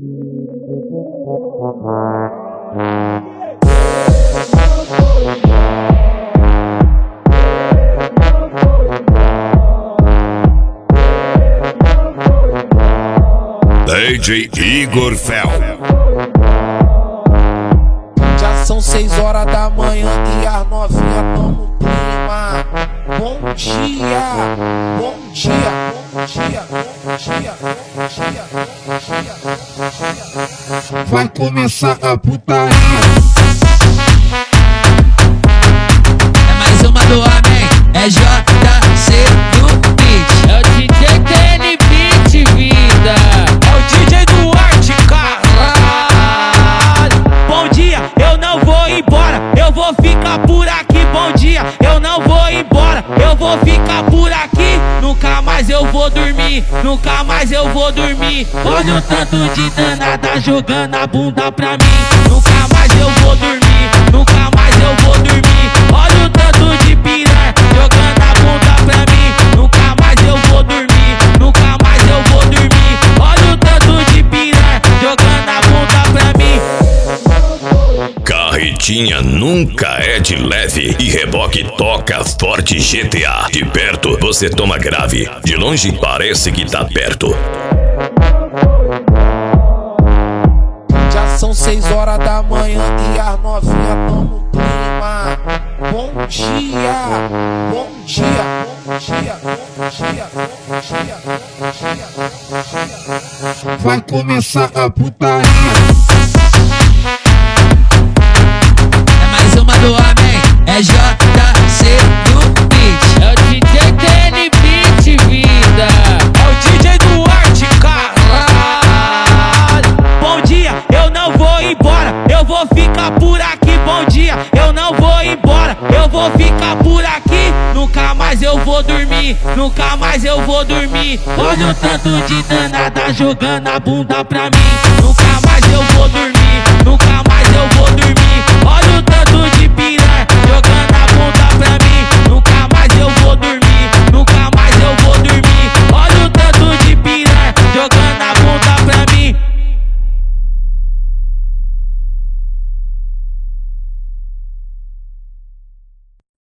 DJ Igor Fel. Já são 6 horas da manhã e as novinhas tão no clima. Bom dia, bom dia, bom dia, bom dia, bom dia, bom dia, bom dia. Vai começar a putaria. É mais uma do homem, é JC do beat. É o DJ TN Beat, vida. É o DJ do Arte, caralho. Bom dia, eu não vou embora, eu vou ficar por aqui. Bom dia, eu não vou embora, eu vou ficar por aqui. Nunca mais eu vou dormir, nunca mais eu vou dormir. Olha o tanto de danada jogando a bunda pra mim. Nunca mais eu vou dormir, nunca mais eu vou dormir. Olha o tanto de piranha jogando a bunda pra mim. Nunca mais eu vou dormir, nunca mais eu vou dormir. Olha o tanto de piranha jogando a bunda pra mim. Carretinha nunca é de leve e reboque toca forte GTA. De perto você toma grave, de longe parece que tá perto. Já são 6 horas da manhã e as novinhas tão no clima. Bom dia, bom dia, bom dia, bom dia, bom dia, bom dia, bom dia. Vai começar a putaria. É mais uma do homem, é JC do beat. É o DJ TN Beat, vida. É o DJ do Arte, caralho. Bom dia, eu não vou embora, eu vou ficar por aqui. Bom dia, eu não vou embora, eu vou ficar por aqui. Nunca mais eu vou dormir, nunca mais eu vou dormir. Olha o tanto de danada jogando a bunda pra mim. Nunca mais eu vou dormir, nunca mais